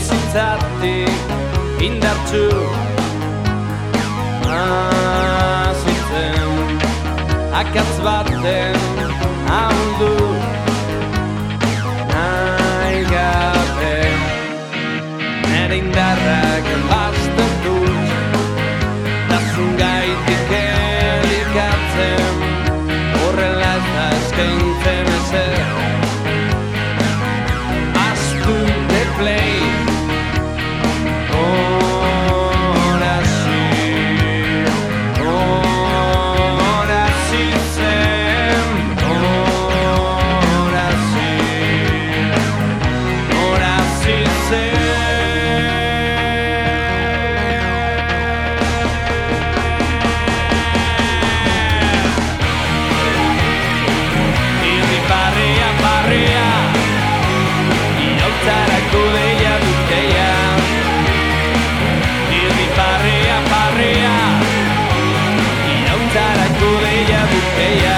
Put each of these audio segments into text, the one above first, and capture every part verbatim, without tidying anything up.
bizitzatik indartsu azitzen akatz baten ahuldu nahi gabe nere indarrak bazten dut tasun gaitik elikatzen horrela ez da eskaintzen ezer Astu de play Ora sí Ora sí sem Ora sí Ora sí sem Irri barria barria Iraultzarako deia duteia Irri barria barria Iraultzarako deia duteia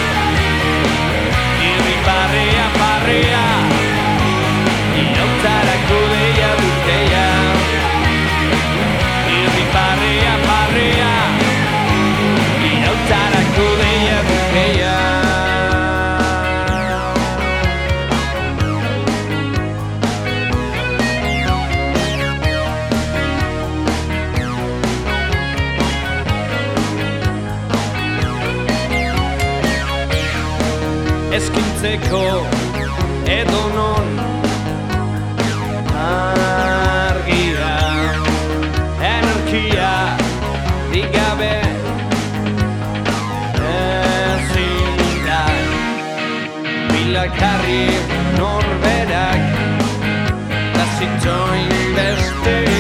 Irri barria barria Iraultzarako deia duteia Irri barria barria Iraultzarako deia duteia Eskintzeko edonon argia energia digabe ezin da bilakarri norberak da zitzoin beste